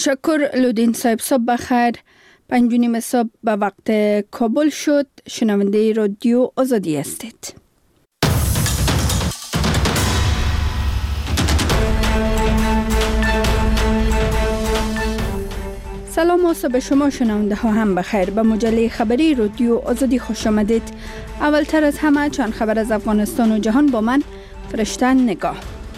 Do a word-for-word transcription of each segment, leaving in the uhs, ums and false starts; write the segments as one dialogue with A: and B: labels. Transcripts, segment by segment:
A: شکر لودین صاحب، صبح بخیر. پنج و نیم صبح به وقت کابل شد. شنونده رادیو آزادی هستید. سلام و صبح شما شنونده ها هم بخیر. به مجله خبری رادیو آزادی خوش آمدید. اولتر از همه چند خبر از افغانستان و جهان با من فرشته نگاه.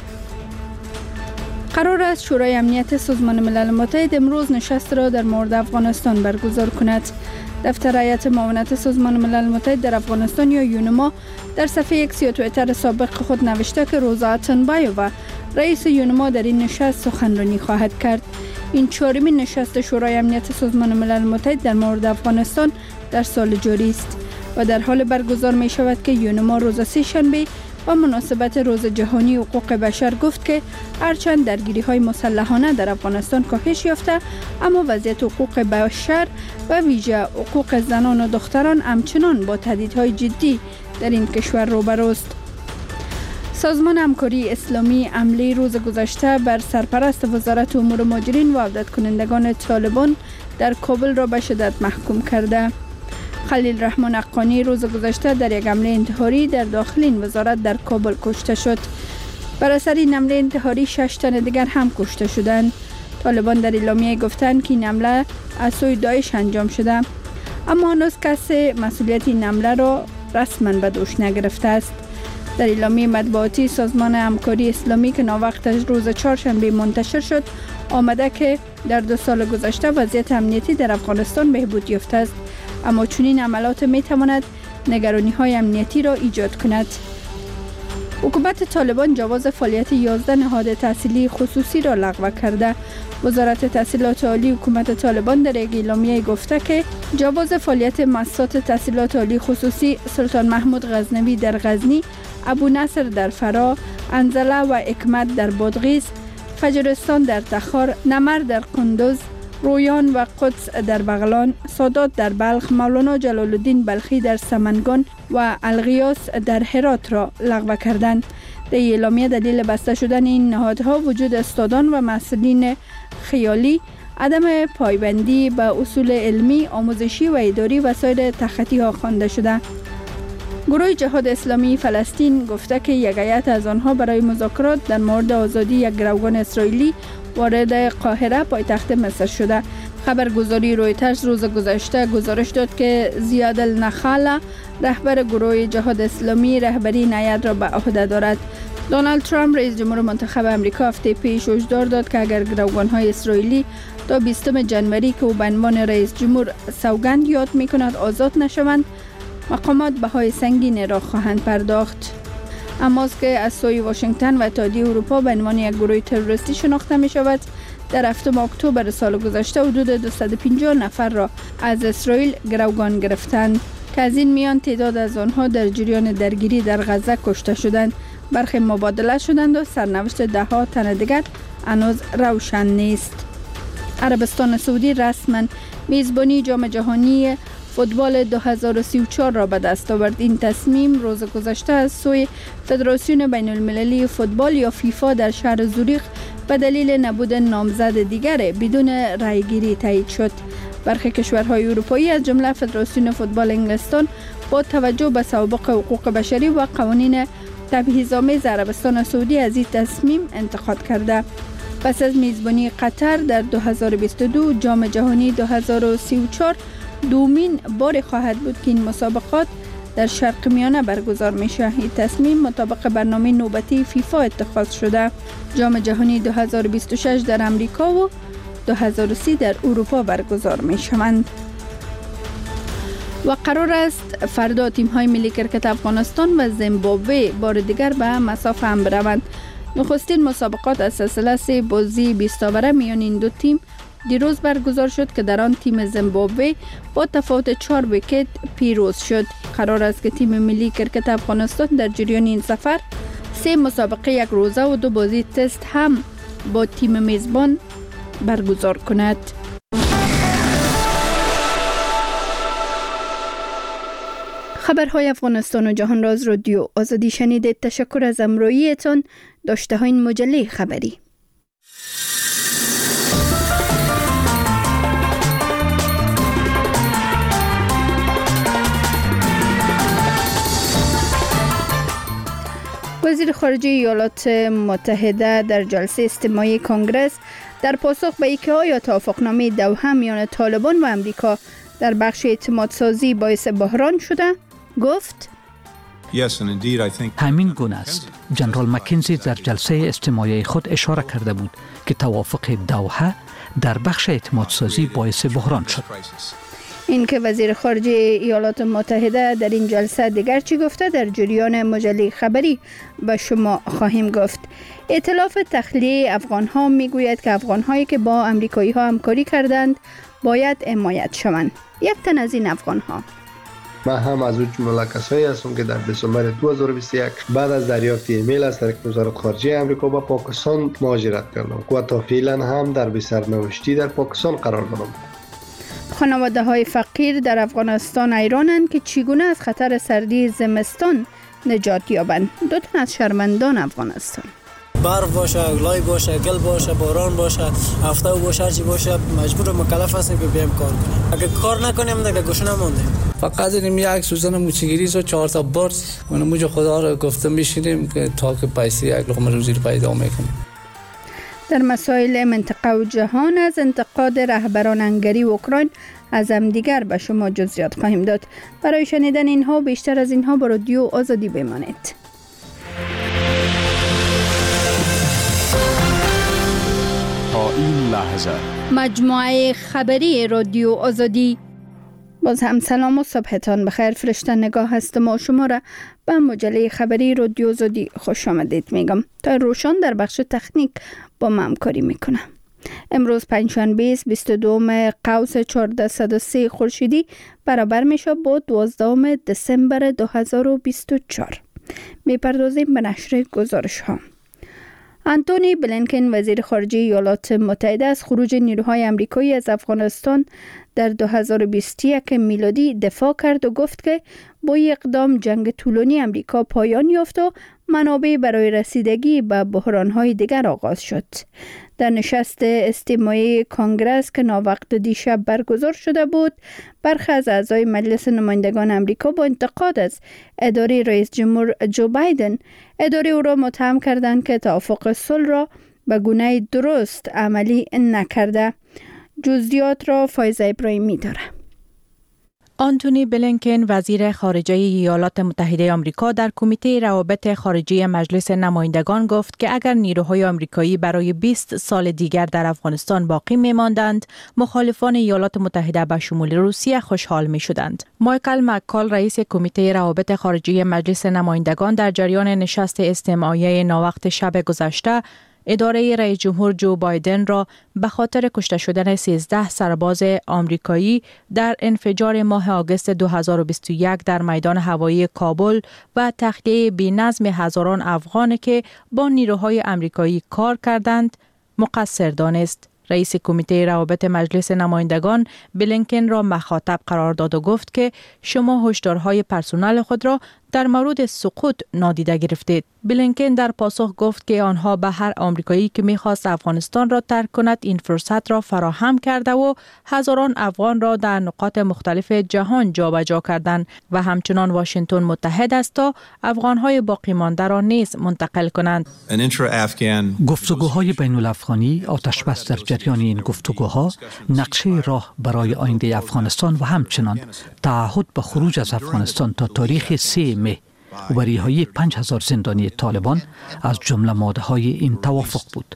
A: قرار است شورای امنیت سازمان ملل متحد امروز نشست را در مورد افغانستان برگزار کند. دفتر هیئت معاونت سازمان ملل متحد در افغانستان یا یونما در صفحه ایکس یا توییتر سابق خود نوشته که روزا اتنبایووا رئیس یونما در این نشست سخنرانی خواهد کرد. این چهارمین نشست شورای امنیت سازمان ملل متحد در مورد افغانستان در سال جاری است و در حال برگزار می شود که یونما روز سه شنبه با مناسبت روز جهانی حقوق بشر گفت که هرچند درگیری های مسلحانه در افغانستان کاهش یافته، اما وضعیت حقوق بشر و ویژه حقوق زنان و دختران همچنان با تهدیدهای جدی در این کشور روبروست. سازمان همکاری اسلامی حمله روز گذشته بر سرپرست وزارت امور مهاجرین و عودت کنندگان طالبان در کابل را به شدت محکوم کرده. خلیل رحمان حقانی روز گذشته در یک حمله انتحاری در داخل این وزارت در کابل کشته شد. بر اثر این حمله انتحاری شش تن دیگر هم کشته شدند. طالبان در اعلامیه گفتند که این حمله از سوی داعش انجام شده، اما هنوز کسی مسئولیت این حمله را رسما به دوش نگرفته است. در اعلامیه مطبوعاتی سازمان همکاری اسلامی که ناوقتش روز چهارشنبه منتشر شد آمده که در دو سال گذشته وضعیت امنیتی در افغانستان بهبود یافته است، اما چنین عملات می تواند نگرانی های امنیتی را ایجاد کند. حکومت طالبان جواز فعالیت یازده نهاد تحصیلی خصوصی را لغو کرده. وزارت تحصیلات عالی حکومت طالبان در یک اعلامیه گفته که جواز فعالیت مؤسسات تحصیلات عالی خصوصی سلطان محمود غزنوی در غزنی، ابو نصر در فرا، انزله و حکمت در بادغیس، فجرستان در تخار، نمر در قندوز، رویان و قدس در بغلان، سادات در بلخ، مولانا جلال الدین بلخی در سمنگان و الغیاث در هرات را لغو کردند. در اعلامیه دلیل بسته شدن این نهادها وجود استادان و مسئولین خیالی، عدم پایبندی به اصول علمی، آموزشی و اداری و سایر تخطی ها خوانده شده. گروه جهاد اسلامی فلسطین گفته که یک هیئت از آنها برای مذاکرات در مورد آزادی یک گروگان اسرائیلی وارد قاهره پایتخت مصر شده. خبرگزاری رویترز روز گذشته گزارش داد که زیاد النخاله رهبر گروه جهاد اسلامی رهبری این هیئت را به عهده دارد. دونالد ترامپ رئیس جمهور منتخب امریکا هفته پیش هشدار داد که اگر گروگان‌های اسرائیلی تا بیستم جنوری که او به عنوان رئیس جمهور سوگند یاد می‌کند آزاد نشوند، مقامات بهای سنگین را خواهند پرداخت. اما که از سوی واشنگتن و اتحادیه اروپا به عنوان یک گروه تروریستی شناخته می شود، در هفتم اکتبر سال گذشته حدود دویست و پنجاه نفر را از اسرائیل گروگان گرفتند که از این میان تعداد از آنها در جریان درگیری در غزه کشته شدند، برخی مبادله شدند و سرنوشت ده ها تن دیگر هنوز روشن نیست. عربستان سعودی رسما میزبانی جام جهانی فوتبال دو هزار و سی و چهار را به دست آورد. این تصمیم روز گذشته از سوی فدراسیون بین المللی فوتبال یا فیفا در شهر زوریخ به دلیل نبود نامزد دیگر بدون رأیگیری تایید شد. برخی کشورهای اروپایی از جمله فدراسیون فوتبال انگلستان با توجه به سوابق حقوق بشری و قوانین تبعیض‌آمیز عربستان سعودی از این تصمیم انتقاد کرده. پس از میزبانی قطر در دو هزار و بیست و دو جام جهانی دو هزار و سی و چهار دومین بار خواهد بود که این مسابقات در شرق میانه برگزار میشه. این تصمیم مطابق برنامه نوبتی فیفا اتخاذ شده. جام جهانی دو هزار و بیست و شش در امریکا و دو هزار و سی در اروپا برگزار میشوند. و قرار است فردا تیم های ملی کرکت افغانستان و زیمبابوه بار دیگر به مسافه هم بروند. نخستین مسابقات از سلسله سه بازی بیست اوره میان این دو تیم دیروز برگزار شد که در آن تیم زیمبابوه با تفاوت چهار ویکت پیروز شد. قرار است که تیم ملی کرکت افغانستان در جریان این سفر سه مسابقه یک روزه و دو بازی تست هم با تیم میزبان برگزار کند. خبرهای افغانستان و جهان را از رادیو آزادی شنیدید. تشکر از همراهیتان. داشته های این مجله خبری. وزیر خارجه ایالات متحده در جلسه استماعی کنگره در پاسخ به اینکه آیا توافقنامه دوحه میان طالبان و امریکا در بخش اعتماد سازی باعث بحران شده گفت
B: همین گونه است. جنرال مکنزی در جلسه استماعی خود اشاره کرده بود که توافق دوحه در بخش اعتماد سازی باعث بحران شد.
A: این که وزیر خارجه ایالات متحده در این جلسه دیگر چی گفته در جریان مجله خبری به شما خواهیم گفت. ائتلاف تخلیه افغان ها می گوید که افغان هایی که با امریکایی ها همکاری کردند باید حمایت شوند. یک تن از این افغان ها
C: من هم از اون جمله کسایی هستم که در دسامبر دو هزار و بیست و یک بعد از دریافت ایمیل از طریق وزارت خارجه آمریکا به پاکستان مهاجرت کردم و تا فعلا هم در سرنوشتی در پاکستان قرار دارم.
A: خانواده های فقیر در افغانستان حیرانند که چگونه از خطر سردی زمستان نجات یابند. دو تن از شهروندان افغانستان
D: برف باشه، لای باشه، گل باشه، باران باشه، هفته باشه، چی باشه، مجبور و مکلف هستیم که بیایم کار کنیم. اگه کار نکنیم دیگه گوشه نمونده. فقط این یک سوزن موچگیری و چهار تا برس اون موج خدا رو گفتم بشینیم که تا که پیسه یک لقمه روزی رو پیدا میکنیم.
A: در مسائل منطقه و جهان از انتقاد رهبران هنگری و اوکراین از هم دیگر به شما جزئیات خواهیم داد. برای شنیدن اینها بیشتر از اینها با رادیو آزادی بمانید.
E: تا این لحظه
A: مجموعه خبری رادیو آزادی. باز هم سلام و صبحتان بخیر. فرشته نگاه هستم و شما را به مجله خبری رادیو آزادی خوش آمدید میگم. تا روشان در بخش تکنیک با من همکاری میکنه. امروز پنجشنبه است، بیست و دوم قوس چهارصد و سه خورشیدی برابر میشه با دوازدهم دسامبر دو هزار و بیست و چهار. میپردازیم به نشر گزارش ها. آنتونی بلینکن وزیر خارجه ایالات متحده از خروج نیروهای آمریکایی از افغانستان در دو هزار و بیست و یک میلادی دفاع کرد و گفت که با اقدام جنگ طولانی آمریکا پایان یافت و منابع برای رسیدگی به بحران‌های دیگر آغاز شد. در نشست استماعی کنگره که ناوقت دیشب برگزار شده بود، برخی از اعضای مجلس نمایندگان آمریکا با انتقاد از اداره رئیس جمهور جو بایدن اداره او را متهم کردند که توافق صلح را به گونه درست عملی نکرده. جزئیات را فایزه ابراهیمی داره.
F: آنتونی بلینکن وزیر خارجه ایالات متحده آمریکا در کمیته روابط خارجی مجلس نمایندگان گفت که اگر نیروهای آمریکایی برای بیست سال دیگر در افغانستان باقی می‌ماندند، مخالفان ایالات متحده به شمول روسیه خوشحال می‌شدند. مایکل مککال رئیس کمیته روابط خارجی مجلس نمایندگان در جریان نشست استماعی ناوقت شب گذشته اداره رئیس جمهور جو بایدن را به خاطر کشته شدن سیزده سرباز آمریکایی در انفجار ماه آگوست دو هزار و بیست و یک در میدان هوایی کابل و تخلیه بی‌نظم هزاران افغان که با نیروهای آمریکایی کار کردند مقصر دانست. رئیس کمیته روابط مجلس نمایندگان بلینکن را مخاطب قرار داد و گفت که شما هشدارهای پرسنل خود را در مورد سقوط نادیده گرفتید. بلینکن در پاسخ گفت که آنها به هر آمریکایی که می‌خواست افغانستان را ترک کند این فرصت را فراهم کرده و هزاران افغان را در نقاط مختلف جهان جابجا کردند و همچنان واشنگتن متحد است تا افغان‌های باقی مانده را نیز منتقل کنند.
B: گفتگوهای بین الافغانی آتش‌بس در جریان این گفتگوها نقشه راه برای آینده افغانستان و همچنان تعهد به خروج از افغانستان تا تاریخ سه مه و رهایی پنج هزار زندانی طالبان از جمله ماده‌های این توافق بود.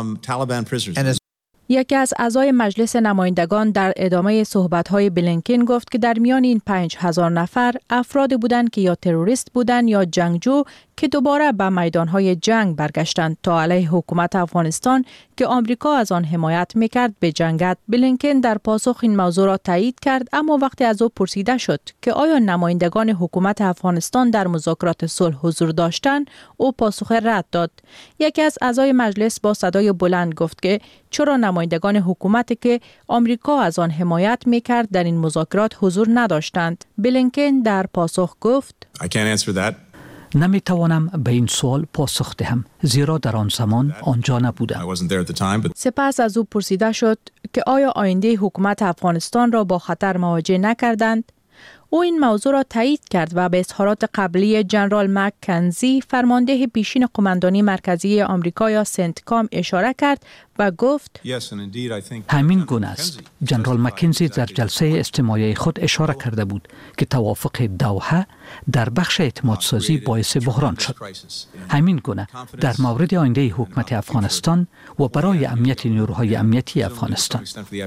F: یکی از اعضای مجلس نمایندگان در ادامه صحبت‌های بلینکن گفت که در میان این پنج هزار نفر افراد بودند که یا تروریست بودند یا جنگجو که دوباره به میدانهای جنگ برگشتند تا علیه حکومت افغانستان که آمریکا از آن حمایت میکرد بجنگد. بلینکن در پاسخ این موضوع را تایید کرد، اما وقتی از او پرسیده شد که آیا نمایندگان حکومت افغانستان در مذاکرات صلح حضور داشتند، او پاسخ رد داد. یکی از اعضای مجلس با صدای بلند گفت که چرا نمایندگان حکومتی که آمریکا از آن حمایت میکرد در این مذاکرات حضور نداشتند. بلینکن در پاسخ گفت
E: I can't answer that.
B: نمی توانم به این سوال پاسخ دهم زیرا در آن زمان آنجا نبودم.
F: سپس از او پرسیده شد که آیا آینده حکومت افغانستان را با خطر مواجه نکردند؟ او این موضوع را تایید کرد و به اظهارات قبلی جنرال مکنزی فرمانده پیشین قماندانی مرکزی آمریکا یا سنتکام اشاره کرد و گفت
B: همین گونه است. جنرال مکنزی در جلسه استماعی خود اشاره کرده بود که توافق دوحه در بخش اعتماد سازی باعث بحران شد. همین گونه در مورد آینده حکومت افغانستان و برای امنیت نیروهای امنیتی افغانستان.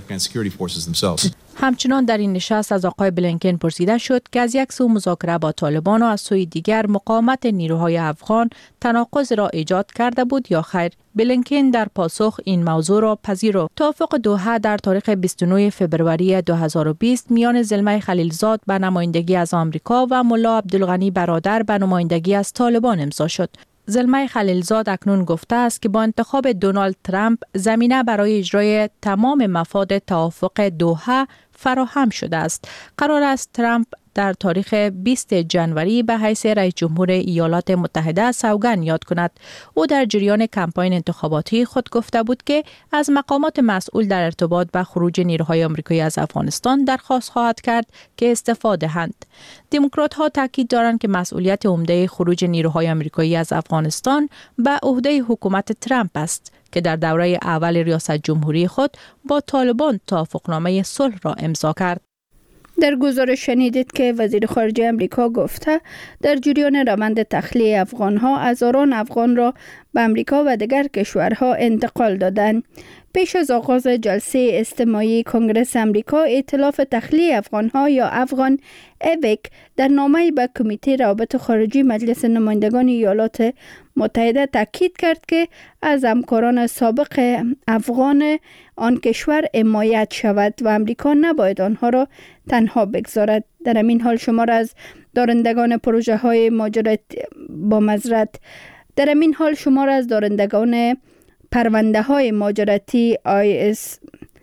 F: همچنان در این نشست از آقای بلینکن پرسیده شد که از یک سو مذاکره با طالبان و از سوی دیگر مقاومت نیروهای افغان تناقض را ایجاد کرده بود یا خیر. بلینکن در پاسخ این موضوع را پذیرفت. توافق دوحه در تاریخ بیست و نه فوریه دو هزار و بیست میان زلمه خلیلزاد به نمایندگی از آمریکا و ملا عبدالغنی برادر به نمایندگی از طالبان امضا شد. زلمه خلیلزاد اکنون گفته است که با انتخاب دونالد ترامپ زمینه برای اجرای تمام مفاد توافق دوحه فراهم شده است. قرار است ترامپ در تاریخ بیست جنوری به حیث رئیس جمهور ایالات متحده سوگند یاد کند. او در جریان کمپاین انتخاباتی خود گفته بود که از مقامات مسئول در ارتباط با خروج نیروهای آمریکایی از افغانستان درخواست خواهد کرد که استعفا دهند. دموکرات ها تاکید دارند که مسئولیت عمده خروج نیروهای آمریکایی از افغانستان به عهده حکومت ترامپ است که در دوره اول ریاست جمهوری خود با طالبان توافقنامه صلح را امضا کرد.
A: در گزارش شنیدید که وزیر خارجه امریکا گفته در جریان روند تخلیه افغانها هزاران افغان را به امریکا و دیگر کشورها انتقال دادند. پیش از آغاز جلسه استماعی کنگره امریکا، ائتلاف تخلیه افغانها یا افغان اویک در نامه‌ای به کمیته روابط خارجی مجلس نمایندگان ایالات متحده تاکید کرد که از همکاران سابق افغان آن کشور حمایت شود و امریکا نباید آنها را تنها بگذارد. در همین حال شمار از دارندگان پروژه های مهاجرت با معذرت در همین حال شمار از دارندگان پرونده های مهاجرتی آی اس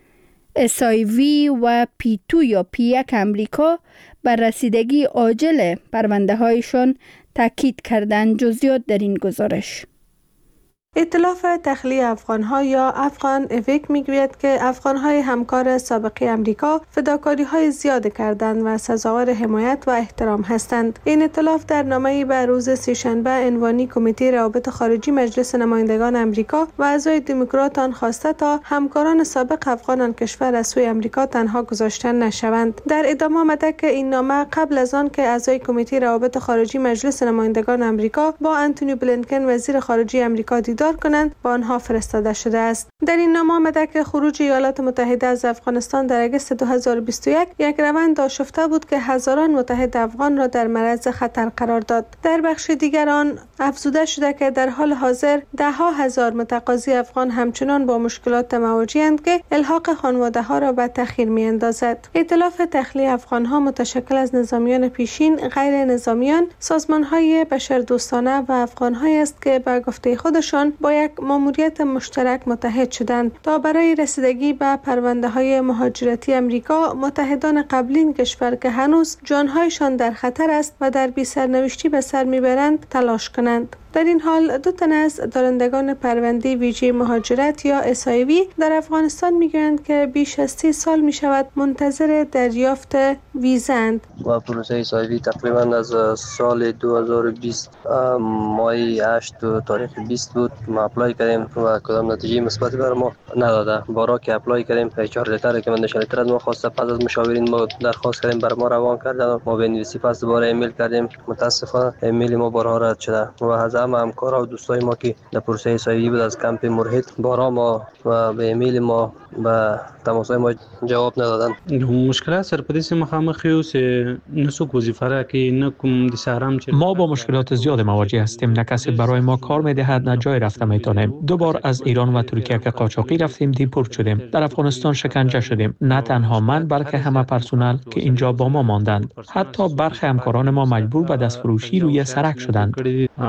A: اس آی وی و پی دو یا پی یک امریکا بر رسیدگی عاجل پرونده هایشان تاکید کردند. جزئیات در این گزارش.
G: ائتلاف تخلیه افغان‌ها یا افغان اویک میگوید که افغان‌های همکار سابقه امریکا فداکاری‌های زیاد کردند و سزاوار حمایت و احترام هستند. این ائتلاف در نامه‌ای به روز سه‌شنبه عنوانی کمیته روابط خارجی مجلس نمایندگان امریکا و اعضای دموکرات آن خواسته تا همکاران سابق افغان آن کشور از سوی امریکا تنها گذاشته نشوند. در ادامه آمده که این نامه قبل از آن که اعضای کمیته روابط خارجی مجلس نمایندگان امریکا با آنتونی بلینکن وزیر خارجه امریکا دیدار کنند با آنها فرستاده شده است. در این نامه آمده که خروج ایالات متحده از افغانستان در اگست دو هزار و بیست و یک یک روند آشفته بود که هزاران متحد افغان را در معرض خطر قرار داد. در بخش دیگر آن افزوده شده که در حال حاضر ده ها هزار متقاضی افغان همچنان با مشکلات مواجه‌اند که الحاق خانواده ها را به تأخیر می اندازد. ائتلاف تخلیه افغان ها متشکل از نظامیان پیشین، غیر نظامیان، سازمان های بشردوستانه و افغان هایی است که به گفته خودشان با یک ماموریت مشترک متحد شدند تا برای رسیدگی به پرونده های مهاجرتی امریکا متحدان قبلین کشور که هنوز جانهایشان در خطر است و در بی سرنوشتی به سر میبرند تلاش کنند. در این حال دو تن از دارندگان پرونده ویژه مهاجرت یا اس آی وی در افغانستان میگویند که بیش از سی سال می شود منتظر دریافت ویزاند.
H: و پروسه اس آی وی تقریبا از سال دو هزار و بیست ماه هشت تاریخ بیست بود ما اپلای کردیم و کدام نتیجه مثبتی بر ما نداده. بارا که اپلای کردیم چهار لیتر که من نشان لیتر از ما خواسته، پس از مشاورین ما درخواست کردیم بر ما روان کردن، ما به انگلیسی پس دوباره ایمیل کردیم، متاسفانه ایمیل ما بارها رد شده و از همه همکارا و دوستای ما که در پروسه اس آی وی بود از کمپ مرهید بارها ما و به ایمیل ما به تماسهای ما جواب ندادن.
I: مشکلات سرپرستی مخامخ یو سه نسوک وظیفه را که نه کوم د سرام
J: ما با مشکلات زیاد مواجه هستیم. نه کسی برای ما کار میدهد، نه جای رفته میتونیم. دو بار از ایران و ترکیه که قاچاقی رفتیم دیپورت شدیم. در افغانستان شکنجه شدیم. نه تنها من بلکه همه پرسنل که اینجا با ما ماندند. حتی برخی همکاران ما مجبور به دست فروشی روی سرک شدند.
I: حتی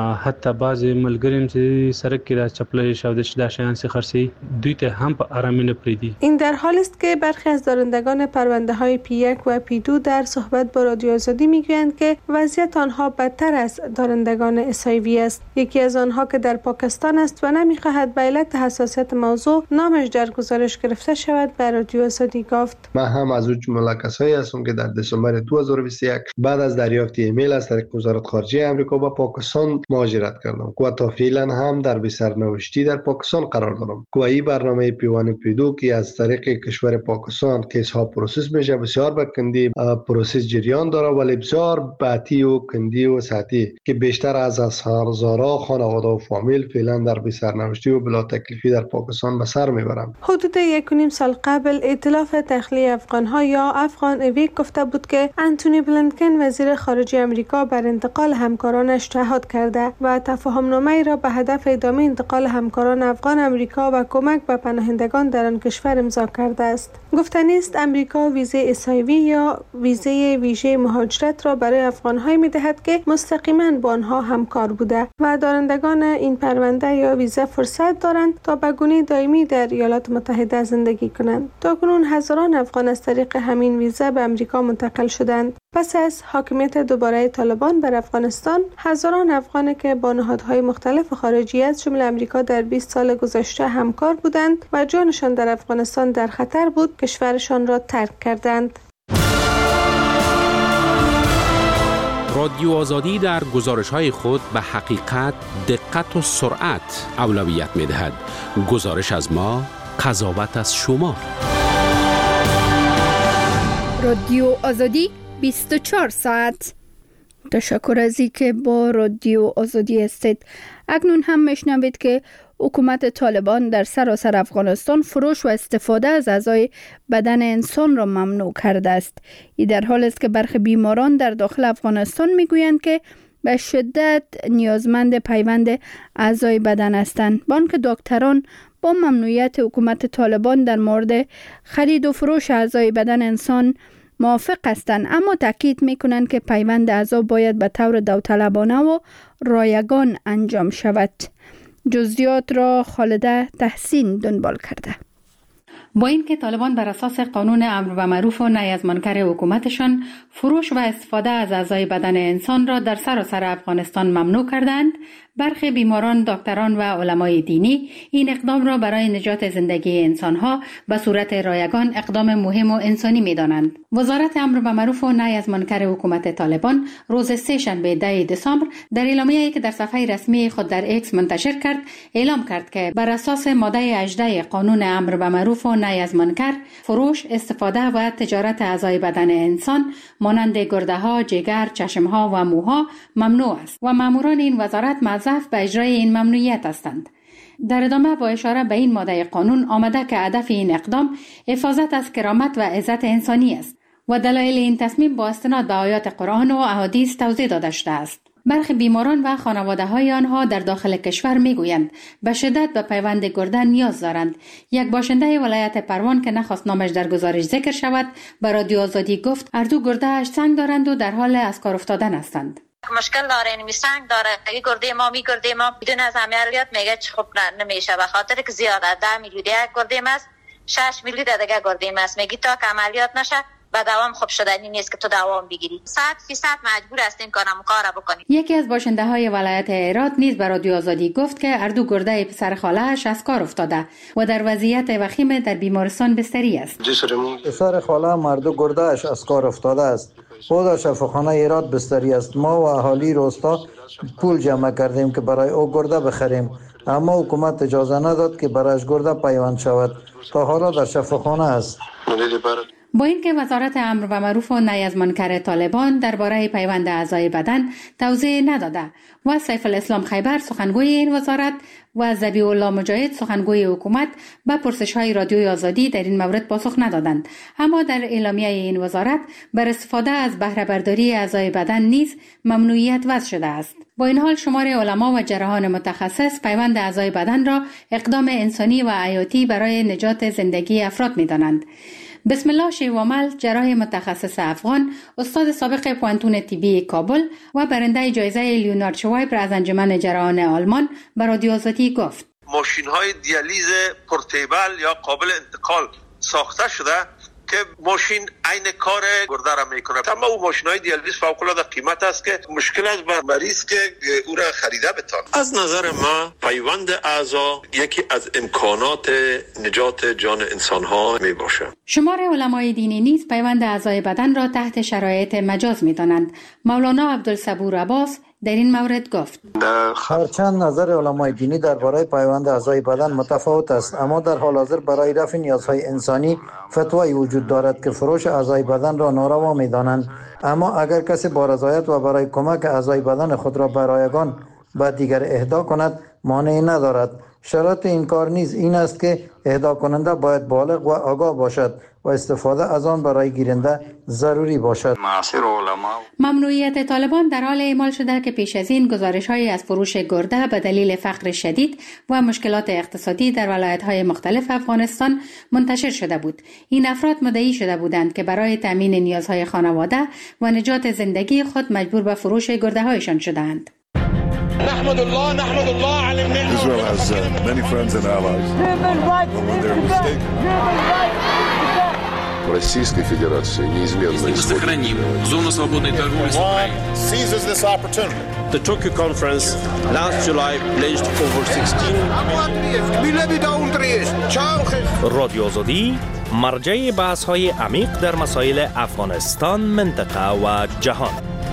I: حتی بعضی ملګریم چې سرک کې د چپلې شاودش د شیان سي خرسي دوی ته هم په آرامی نه پریدي.
G: این در حالی است که برخی از دارندگان پرونده های پی یک و پی دو در صحبت با رادیو آزادی میگویند که وضعیت آنها بدتر از دارندگان اچ آی وی است. یکی از آنها که در پاکستان است و نمیخواهد به علت حساسیت موضوع نامش در گزارش گرفته شود به رادیو آزادی گفت:
C: من هم از اون جمله کسایی هستم که در دسامبر دو هزار و بیست و یک بعد از دریافت ایمیل از طریق وزارت خارجه آمریکا به پاکستان مهاجرت کردم و تا فعلا هم در به سرنوشتی در پاکستان قرار دارم. و این برنامه پی یک و پی دو که از طریق کشور پاکستان کیس ها پروسس میشه بسیار به کندی پروسس جریان داره، ولی بسیار باطی و کندی و ساعتی که بیشتر از هزارها خانواده و فامیل فعلا در به سرنوشتی و بلا تکلیفی در پاکستان به سر میبرند.
G: حدود یک و نیم سال قبل ائتلاف تخلیه افغان‌ها یا افغان اویک گفته بود که انتونی بلینکن وزیر خارجه آمریکا بر انتقال همکارانش تعهد کرده و تفاهم‌نامه‌ای را به هدف ادامه انتقال همکاران افغان آمریکا و کمک به پناهندگان در آن کشور امضا کرده است. گفتنی است آمریکا ویزه اچ آی وی یا ویزه ویژه مهاجرت را برای افغان‌های می‌دهد که مستقیما با آنها همکار بوده و دارندگان این پرونده یا ویزه فرصت دارند تا به گونه دائمی در ایالات متحده زندگی کنند. تاکنون هزاران افغان از طریق همین ویزه به آمریکا منتقل شدند. پس از حاکمیت دوباره طالبان بر افغانستان، هزاران افغان که با نهادهای مختلف خارجی از جمله آمریکا در بیست سال گذشته همکار بودند و جانشان در افغانستان در خطر بود، کشورشان را ترک کردند.
K: رادیو آزادی در گزارش‌های خود به حقیقت، دقت و سرعت اولویت می‌دهد. گزارش از ما، قضاوت از شما.
A: رادیو آزادی بیست و چهار ساعت. تشکر از اینکه با رادیو آزادی هستید. اکنون هم میشنوید که حکومت طالبان در سراسر افغانستان فروش و استفاده از اعضای بدن انسان را ممنوع کرده است. این در حال است که برخی بیماران در داخل افغانستان میگویند که به شدت نیازمند پیوند اعضای بدن هستند. بانک دکتران با ممنوعیت حکومت طالبان در مورد خرید و فروش اعضای بدن انسان موافق هستند، اما تاکید میکنند که پیوند اعضا باید به طور داوطلبانه و رایگان انجام شود. جزئیات را خالده تحسین دنبال کرده.
L: با اینکه طالبان بر اساس قانون امر به معروف و نهی از منکر حکومتشان فروش و استفاده از اعضای بدن انسان را در سراسر افغانستان ممنوع کردند، برخی بیماران، دکتران و علمای دینی این اقدام را برای نجات زندگی انسانها به صورت رایگان اقدام مهم و انسانی می‌دانند. وزارت امر به معروف و نهی از منکر حکومت طالبان روز سه شنبه ده دسامبر در اعلامیه‌ای که در صفحه رسمی خود در ایکس منتشر کرد، اعلام کرد که بر اساس ماده هجده قانون امر به معروف و نهی از منکر، فروش، استفاده و تجارت اعضای بدن انسان مانند گرده‌ها، جگر، چشم‌ها و موها ممنوع است و ماموران این وزارت موظف به اجرای این ممنوعیت هستند. در ادامه با اشاره به این ماده قانون آمده که هدف این اقدام حفاظت از کرامت و عزت انسانی است و دلایل این تصمیم با استناد به آیات قرآن و احادیث توضیح داده شده است. برخی بیماران و خانواده های آنها در داخل کشور میگویند به شدت به پیوند گرده نیاز دارند. یک باشنده ولایت پروان که نخواست نامش در گزارش ذکر شود به رادیو آزادی گفت اردو گرده‌اش سنگ دارند و در حال از کار افتادن هستند.
M: مشکل داره، این سنگ داره، اگه گرده ما می گرده ما بدون از عملیات میگه خب نمیشه، به خاطر که زیاده ده میلیون یک گرده است، شش میلیون دیگه گرده است، میگی تا که عملیات نشه با دوام خوب شدنی نیست که تو دوام بگیری. صد فیصد مجبور هستیم کنم کارا بکنیم.
L: یکی از باشنده های ولایت هرات نیز به رادیو آزادی گفت که اردو گرده پسر خاله‌اش از کار افتاده و در وضعیت وخیم در بیمارستان بستری است.
N: پسر خاله مردو گرده‌اش از کار افتاده است. خود شفاخانه هرات بستری است. ما و اهالی روستا پول جمع کردیم که برای او گرده بخریم، اما حکومت اجازه نداد که برایش گرده پیوند شود. تا حالا در شفاخانه است.
L: با اینکه وزارت امر و معروف و نهی از منکر طالبان درباره پیوند اعضای بدن توضیح نداده و سیف الاسلام خیبر سخنگوی این وزارت و ذبیح الله مجاهد سخنگوی حکومت به پرسش‌های رادیوی آزادی در این مورد پاسخ ندادند، اما در اعلامیه این وزارت بر استفاده از بهره برداری اعضای بدن نیز ممنوعیت وضع شده است. با این حال شمار علما و جراحان متخصص پیوند اعضای بدن را اقدام انسانی و حیاتی برای نجات زندگی افراد می‌دانند. بسم الله شیوامل، جراح متخصص افغان، استاد سابق پوانتون طبی کابل و برنده جایزه لیونارد شوایبر از انجمن جراحان آلمان به رادیو آزادی گفت:
O: ماشین های دیالیز پورتیبل یا قابل انتقال ساخته شده که ماشین عین کار گرده را میکنه. اما اون ماشین های دیالیز فوق العاده قیمت است که مشکل است بر مریض که او را خریده بتونه. از نظر ما پیوند اعضا یکی از امکانات نجات جان انسان ها می باشه.
L: شمار علمای دینی نیز پیوند اعضای بدن را تحت شرایط مجاز می دانند. مولانا عبدالصبور عباس در این مورد گفت:
N: هرچند نظر علمای دینی درباره پیوند اعضای بدن متفاوت است، اما در حال حاضر برای رفع نیازهای انسانی فتوایی وجود دارد که فروش اعضای بدن را ناروا می‌دانند. اما اگر کسی با رضایت و برای کمک اعضای بدن خود را به رایگان به دیگر اهدا کند مانعی ندارد. شرط این کار نیز این است که اهدا کننده باید بالغ و آگاه باشد و استفاده از آن برای گیرنده ضروری باشد.
L: ممنوعیت طالبان در حال اعمال شده که پیش از این گزارش‌هایی از فروش گرده به دلیل فقر شدید و مشکلات اقتصادی در ولایت‌های مختلف افغانستان منتشر شده بود. این افراد مدعی شده بودند که برای تامین نیازهای خانواده و نجات زندگی خود مجبور به فروش گرده‌هایشان شدند.
P: نحمد الله نحمد الله على النعمة. Israel has uh, many friends and allies. When they're mistaken.
Q: Российской Федерации неизменно
R: сохраним зону свободной торговли с Украиной.
P: Seizes this opportunity. The Tokyo conference last July pledged over sixteen.
S: رادیو آزادی مرجع بحث‌های عمیق در مسائل افغانستان، منطقه و جهان.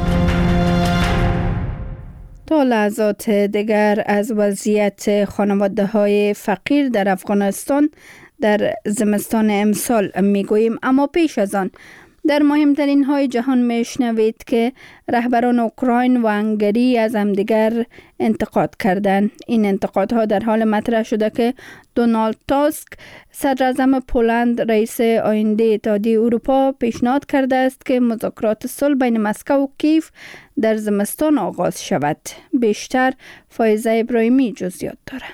A: تا لحظات دیگر از وضعیت خانواده های فقیر در افغانستان در زمستان امسال میگوییم، اما پیش از آن در مهمترین های جهان میشنوید که رهبران اوکراین و هنگری از همدیگر انتقاد کردند. این انتقادها در حال مطرح شده که دونالد تاسک صدراعظم پولند رئیس آینده اتحادیه اروپا پیشنهاد کرده است که مذاکرات صلح بین مسکو و کیف در زمستان آغاز شود. بیشتر فایزه ابراهیمی جزئیات داره.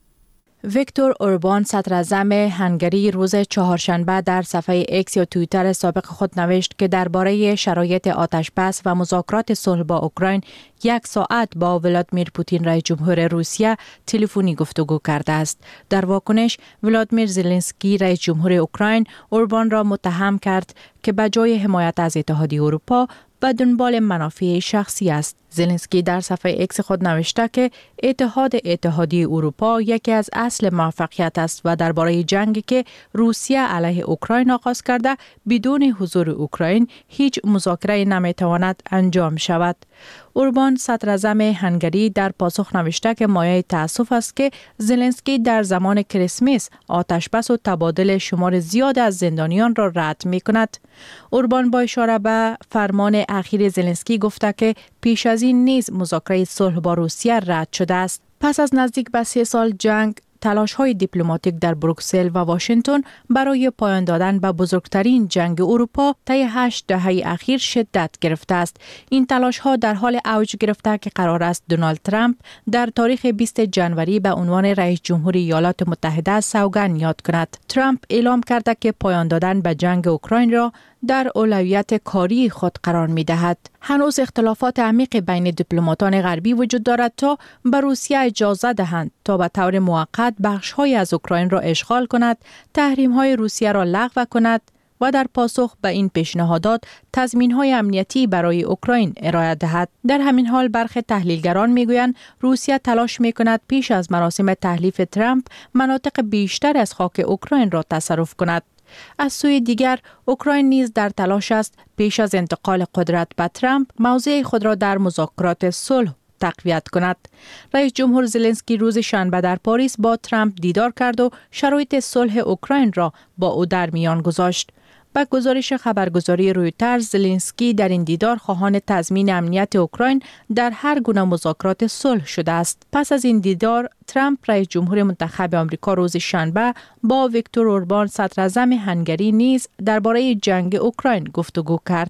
F: ویکتور اوربان صدراعظم هنگری روز چهارشنبه در صفحه ایکس یا توییتر سابق خود نوشت که درباره شرایط آتشبس و مذاکرات صلح با اوکراین یک ساعت با ولادیمیر پوتین رئیس جمهور روسیه تلفنی گفتگو کرده است. در واکنش ولادیمیر زلنسکی رئیس جمهور اوکراین اوربان را متهم کرد که به جای حمایت از اتحادیه اروپا به دنبال منافع شخصی است. زلنسکی در صفحه ایکس خود نوشته که اتحاد اتحادیه اروپا یکی از اصل موفقیت است و درباره جنگی که روسیه علیه اوکراین آغاز کرده بدون حضور اوکراین هیچ مذاکره نمیتواند انجام شود. اوربان صدراعظم هنگری در پاسخ نوشته که مایه تأسف است که زلنسکی در زمان کریسمس آتشبس و تبادل شمار زیاد از زندانیان را رد می کند. اوربان با اشاره به فرمان اخیر زلنسکی گفته که پیش از این نیز مذاکره صلح با روسیه رد شده است. پس از نزدیک به سه سال جنگ، تلاش‌های دیپلماتیک در بروکسل و واشنگتن برای پایان دادن به بزرگترین جنگ اروپا طی هشت دهه اخیر شدت گرفته است. این تلاش‌ها در حال اوج گرفته که قرار است دونالد ترامپ در تاریخ بیست ژانویه به عنوان رئیس جمهور ایالات متحده سوگند یاد کند. ترامپ اعلام کرده که پایان دادن به جنگ اوکراین را در اولویت کاری خود قرار می دهد. هنوز اختلافات عمیق بین دیپلماتان غربی وجود دارد تا به روسیه اجازه دهند تا به طور موقت بخش‌های از اوکراین را اشغال کند، تحریم‌های روسیه را لغو کند و در پاسخ به این پیشنهادات تضمین‌های امنیتی برای اوکراین ارائه دهد. در همین حال برخی تحلیلگران می‌گویند روسیه تلاش می‌کند پیش از مراسم تحلیف ترامپ مناطق بیشتر از خاک اوکراین را تصرف کند. از سوی دیگر اوکراین نیز در تلاش است پیش از انتقال قدرت به ترامپ موضع خود را در مذاکرات صلح تقویت کند. رئیس جمهور زلنسکی روز شنبه در پاریس با ترامپ دیدار کرد و شرایط صلح اوکراین را با او در میان گذاشت. با گزارش خبرگزاری رویترز، زلنسکی در این دیدار خواهان تضمین امنیت اوکراین در هر گونه مذاکرات صلح شده است. پس از این دیدار، ترامپ رئیس جمهور منتخب آمریکا روز شنبه با ویکتور اوربان صدراعظم هنگری نیز درباره جنگ اوکراین گفتگو کرد.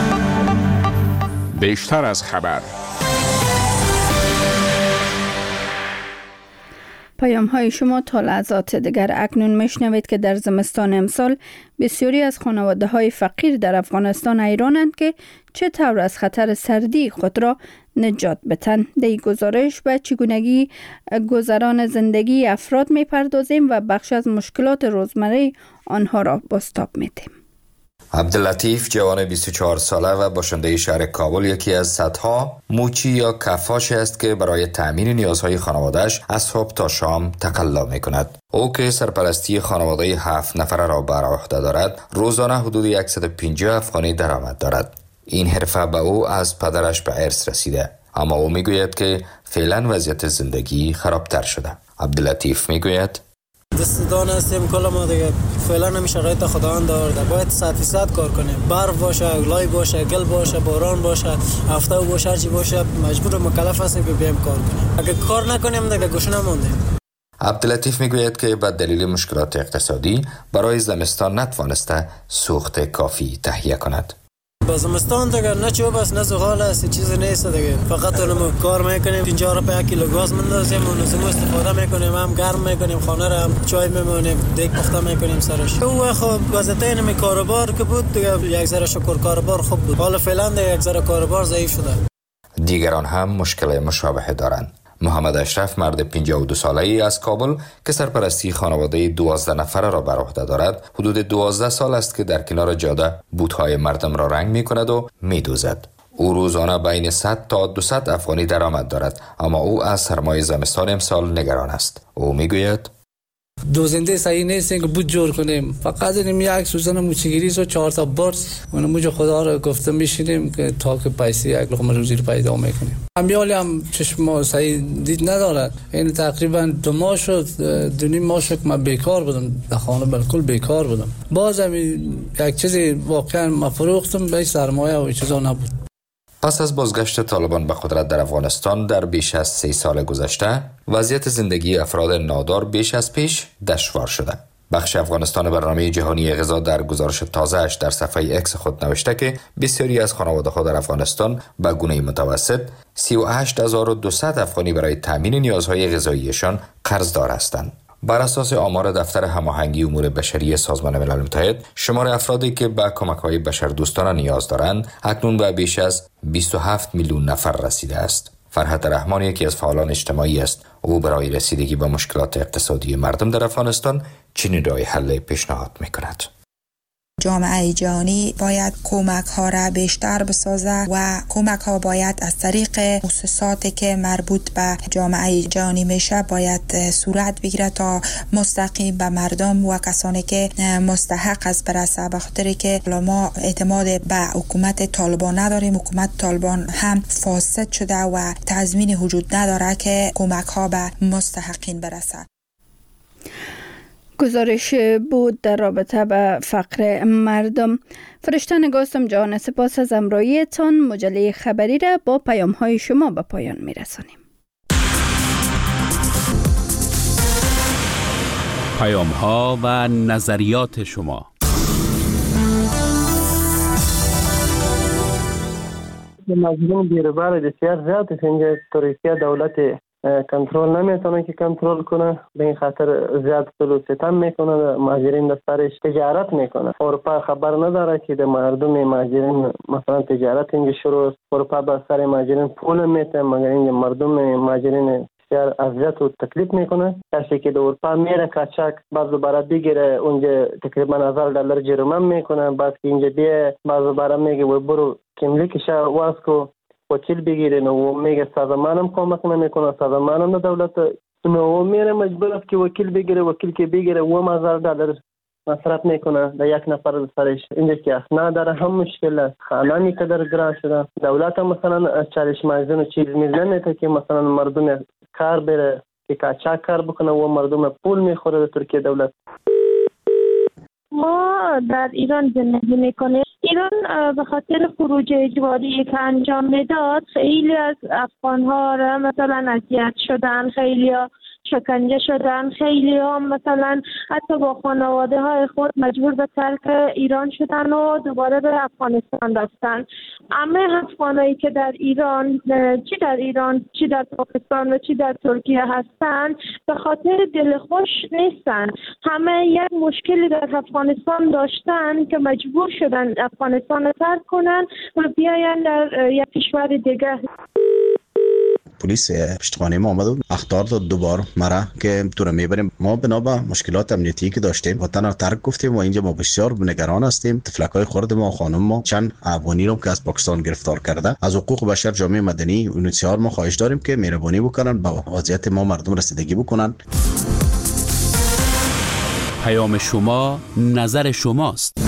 K: بیشتر از خبر.
A: پیام های شما تا لحظات دیگر. اکنون میشنوید که در زمستان امسال بسیاری از خانواده های فقیر در افغانستان حیرانند که چطور از خطر سردی خود را نجات بدهند. در گزارش به چگونگی گذران زندگی افراد میپردازیم و بخش از مشکلات روزمره آنها را بازتاب میدیم.
T: عبداللطیف جوان بیست و چهار ساله و باشنده شهر کابل یکی از صدها موچی یا کفاش است که برای تأمین نیازهای خانواده‌اش از صبح تا شام تقلا می کند. او که سرپرستی خانواده هفت نفره را بر عهده دارد، روزانه حدود صد و پنجاه افغانی درآمد دارد. این حرفه به او از پدرش به ارث رسیده، اما او می گوید که فعلا وضعیت زندگی خرابتر شده. عبداللطیف می گوید
D: دستدان هستیم کل ما دیگه فعلا نمی شرایط خداوند دارده، باید صد فیصد کار کنیم. برف باشه، لای باشه، گل باشه، باران باشه، هفته باشه، هرچی باشه، مجبور مکلف هستیم که بیایم کار کنیم. اگه کار نکنیم دیگه گوشه نماندیم.
T: عبداللطیف میگوید که به دلیل مشکلات اقتصادی برای زمستان نتوانسته سوخت کافی تهیه کند.
D: با زمستان دیگه نه چوب است نه زغال است، چیزی نیست دیگه. فقط اونم کار میکنیم، پنجاه روپیه کیلو گاز مندازیم، اون از استفاده میکنیم، هم گرم میکنیم، خانه را هم چای میمونیم، دیگ پخته میکنیم سرش. او خب واسطه اینم کاروبار که بود دیگه یک ذره شکر کاروبار خوب بود. حالا فعلا دیگه یک ذره کاروبار ضعیف شده.
T: دیگران هم مشکل مشابه دارند. محمد اشرف مرد پنجاه و دو ساله ای از کابل که سرپرستی خانواده دوازده نفره را بر عهده دارد، حدود دوازده سال است که در کنار جاده بوت‌های مردم را رنگ می‌کند و می‌دوزد. او روزانه بین صد تا دویست افغانی درآمد دارد، اما او از سرمای زمستان امسال نگران است. او می‌گوید
D: دوزنده صحیح نیست که بود جور کنیم، فقط اینم یک سوزن موچگیری سو چهار تا برس اون موجه خدا را گفته میشینیم که تا که پیسی یک لقمه روزی رو پیدا میکنیم. امیالی هم چشم صحیح دید ندارد. این تقریبا دو ماه شد، دو نیم ماه شد که من بیکار بودم، در خانه بالکل بیکار بودم. باز هم یک چیزی واقعا من فروختم به سرمایه و چیزا نبود.
T: پس از بازگشت طالبان به قدرت در افغانستان در بیش از سه سال گذشته، وضعیت زندگی افراد نادار بیش از پیش دشوار شده. بخش افغانستان برنامه جهانی غذا در گزارش تازه‌اش در صفحه اکس خود نوشته که بسیاری از خانواده‌ها در افغانستان به گونه متوسط سی و هشت هزار و دویست افغانی برای تامین نیازهای غذاییشان قرضدار هستند. بر اساس آمار دفتر هماهنگی امور بشری سازمان ملل متحد، شمار افرادی که به کمک‌های بشردوستانه نیاز دارند اکنون به بیش از بیست و هفت میلیون نفر رسیده است. فرحت رحمان یکی از فعالان اجتماعی است. او برای رسیدگی به مشکلات اقتصادی مردم در افغانستان چنین راه حل پیشنهاد می‌کند.
U: جامعه جهانی باید کمک ها را بیشتر بسازه و کمک ها باید از طریق مؤسساتی که مربوط به جامعه جهانی میشه باید صورت بگیره تا مستقیم به مردم و کسانی که مستحق است برسه، به خاطر که ما اعتماد به حکومت طالبان نداریم. حکومت طالبان هم فاسد شده و تضمین وجود نداره که کمک ها به مستحقین برسه.
A: گزارش بود در رابطه به فقر مردم. فرشته نگاستم جان، سپاس از همراهیتان. مجله خبری را با پیام های شما به پایان می رسانیم.
K: پیام ها و نظریات شما.
V: مظلوم بیروبار بسیار زیاد است. اینجا ترکیه دولت کنترل نمیتونه که کنترل کنه، به این خاطر زیاد ظلم ستم میکنه، مهاجرین در سرش تجارت میکنه. اروپا خبر نداره که در مردم مهاجرین مثلا تجارت اینجا شروع است. اروپا به سر مهاجرین پول میته، مگر اینجا مردم مهاجرین بسیار اذیت و تکلیف میکنه. کسی که در اروپا میره کاچاک بعد دوباره بگیره اونجا تقریبا هزار دلار جریمه میکنه، بعد که اینجا بیه بعد دوباره میگه و برو کملیکش واسکو وکیل بگیرین و میگه سازمانم کمک نمیکنه، سازمانم نه دولت نو میره مجبور است که وکیل بگیره، وکیل که بگیره و هزار دلار مصرف میکنه در یک نفر سرش. اینجا که اسناد داره هم مشکل است، خانه میقدر گران شده. دولت هم مثلا چالش مجزون چیز میزنه نمیته که مثلا مردم کار بره که کاچاک کار بکنه و مردم پول میخوره در ترکیه دولت.
W: ما در ایران زندگی میکنیم. ایران به خاطر خروج اجباری که انجام میداد خیلی از افغان ها را مثلا اذیت شدن، خیلی شکنجه شدن، خیلی هم مثلا حتی با خانواده های خود مجبور به ترک ایران شدن و دوباره به افغانستان رفتن. همه افغانایی که در ایران، چی در ایران، چی در پاکستان و چی در ترکیه هستند، به خاطر دلخوش نیستن. همه یک مشکلی در افغانستان داشتن که مجبور شدن افغانستان رو ترک کنن و بیاین در یک کشور دیگه.
B: پلیس پشتخانه ما آمد و اخطار داد دوبار مرا که تو رو میبریم. ما بنا به مشکلات امنیتی که داشتیم وطن رو ترک گفتیم و اینجا ما بسیار نگران هستیم. تفلکای خرد ما، خانم ما، چند افغانی رو که از پاکستان گرفتار کرده. از حقوق بشر، جامعه مدنی، یونیسیار ما خواهش داریم که مهربانی بکنن به وضعیت ما مردم رسیدگی بکنن.
K: پیام شما، نظر شماست.